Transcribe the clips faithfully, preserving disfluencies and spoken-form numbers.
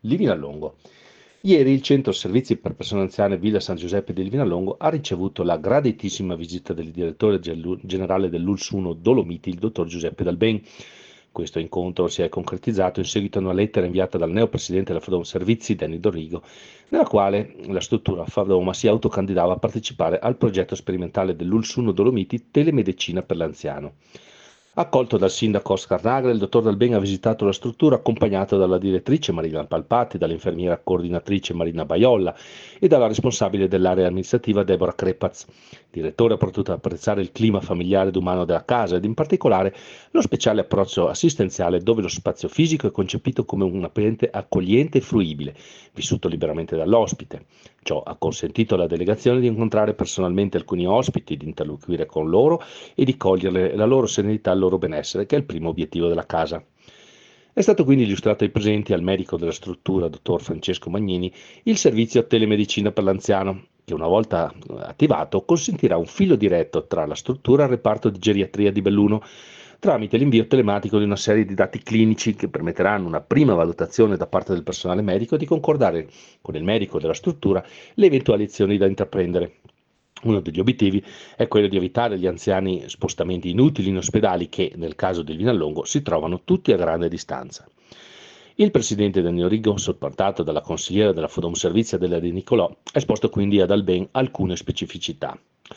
Livinallongo. Ieri il centro servizi per persone anziane Villa San Giuseppe di Livinallongo ha ricevuto la graditissima visita del direttore gelu- generale dell'U L S uno Dolomiti, il dottor Giuseppe Dalben. Questo incontro si è concretizzato in seguito a una lettera inviata dal neopresidente della Fodom Servizi, Danny Dorigo, nella quale la struttura Fadoma si autocandidava a partecipare al progetto sperimentale dell'U L S uno Dolomiti Telemedicina per l'anziano. Accolto dal sindaco Oscar Nagra, il dottor Dalben ha visitato la struttura accompagnato dalla direttrice Marina Palpatti, dall'infermiera coordinatrice Marina Baiolla e dalla responsabile dell'area amministrativa Deborah Crepaz. Il direttore ha potuto apprezzare il clima familiare ed umano della casa ed in particolare lo speciale approccio assistenziale dove lo spazio fisico è concepito come un ambiente accogliente e fruibile, vissuto liberamente dall'ospite. Ciò ha consentito alla delegazione di incontrare personalmente alcuni ospiti, di interloquire con loro e di cogliere la loro serenità e il loro benessere, che è il primo obiettivo della casa. È stato quindi illustrato ai presenti, al medico della struttura, dottor Francesco Magnini, il servizio telemedicina per l'anziano, che una volta attivato consentirà un filo diretto tra la struttura e il reparto di geriatria di Belluno, tramite l'invio telematico di una serie di dati clinici che permetteranno una prima valutazione da parte del personale medico e di concordare con il medico della struttura le eventuali azioni da intraprendere. Uno degli obiettivi è quello di evitare agli anziani spostamenti inutili in ospedali che, nel caso del Vinallongo, si trovano tutti a grande distanza. Il presidente del Neorigo, supportato dalla consigliera della Fodom Servizia della De Nicolò, ha esposto quindi ad Alben alcune specificità.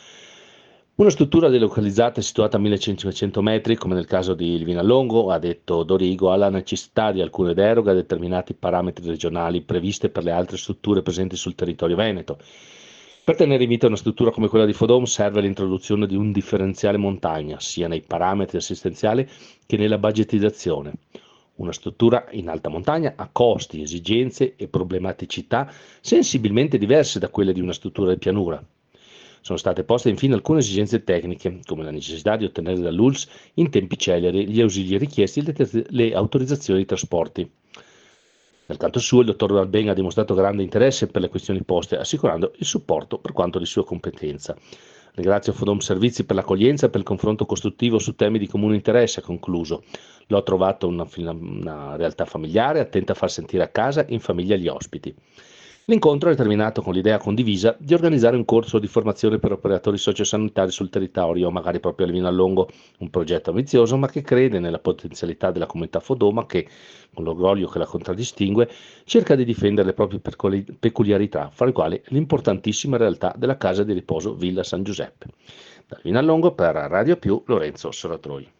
Una struttura delocalizzata e situata a millecinquecento metri, come nel caso di Vinallongo, ha detto Dorigo, ha la necessità di alcune deroghe a determinati parametri regionali previste per le altre strutture presenti sul territorio veneto. Per tenere in vita una struttura come quella di Fodom serve l'introduzione di un differenziale montagna, sia nei parametri assistenziali che nella budgetizzazione. Una struttura in alta montagna ha costi, esigenze e problematicità sensibilmente diverse da quelle di una struttura di pianura. Sono state poste infine alcune esigenze tecniche, come la necessità di ottenere dall'U L S in tempi celeri gli ausili richiesti e le, le autorizzazioni di trasporti. Dal canto suo, il dottor Dalben ha dimostrato grande interesse per le questioni poste, assicurando il supporto per quanto di sua competenza. Ringrazio Fodom Servizi per l'accoglienza e per il confronto costruttivo su temi di comune interesse, ha concluso. L'ho trovato una, una realtà familiare, attenta a far sentire a casa e in famiglia gli ospiti. L'incontro è terminato con l'idea condivisa di organizzare un corso di formazione per operatori sociosanitari sul territorio, magari proprio a Livinallongo, un progetto ambizioso ma che crede nella potenzialità della comunità Fodoma che, con l'orgoglio che la contraddistingue, cerca di difendere le proprie peculiarità, fra le quali l'importantissima realtà della casa di riposo Villa San Giuseppe. Da Livinallongo per Radio Più, Lorenzo Soratroi.